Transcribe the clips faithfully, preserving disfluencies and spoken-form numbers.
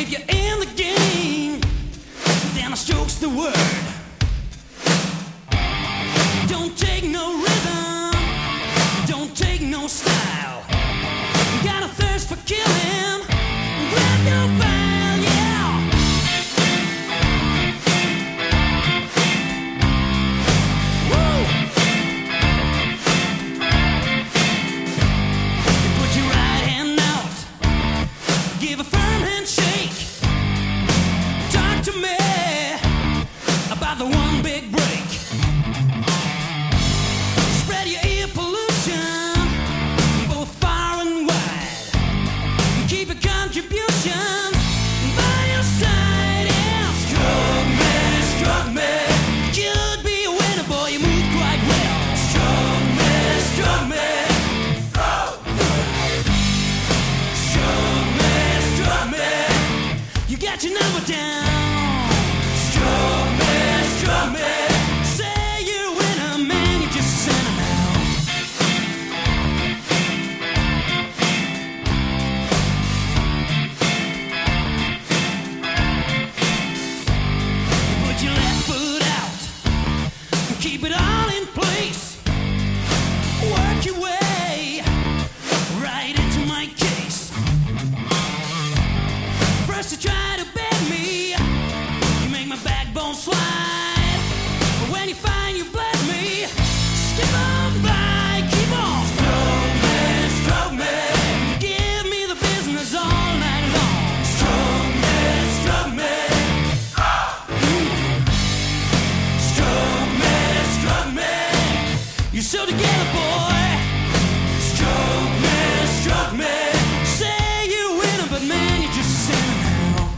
you're in the game, then a stroke's the word. Don't take no rhythm, don't take no style. Got a thirst for killing, grab your file, yeah. Woo! You put your right hand out, give a firm handshake. Talk to me about the one big break. Spread your ear pollution both far and wide. Keep your contributions by your side. Yeah, stroke me, stroke me. You'd be a winner, boy, you move quite well. Stroke me, stroke me. Stroke me, stroke me. You got your number down. Stroke me, stroke me. Say you're a winner, man, you're just a sinner now. Put your left foot out and keep it all in place. Work your way right into my case. First you try to beg me, you make my backbone slide. But when you find you bled me, skip on by, keep on. Stroke me, stroke me. Give me the business all night long. Stroke me, stroke me. Stroke me, stroke me. You're so together, boy. Stroke me, stroke me. Say you're a winner, but man, you're just a sinner now.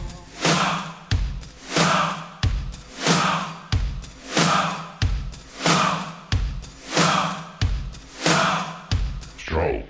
Stroke.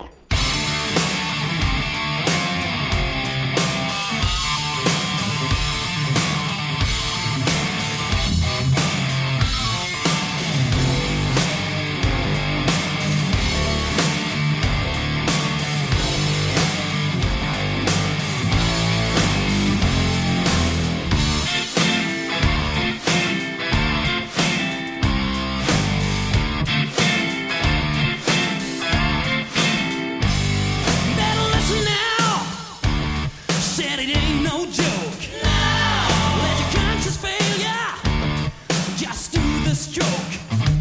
Better listen now. Said it ain't no joke. Let your conscience fail ya. Just do the stroke.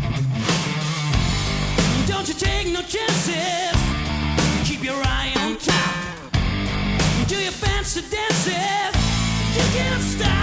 Don't you take no chances. Keep your eye on top. Do your fancy dances. You can't stop.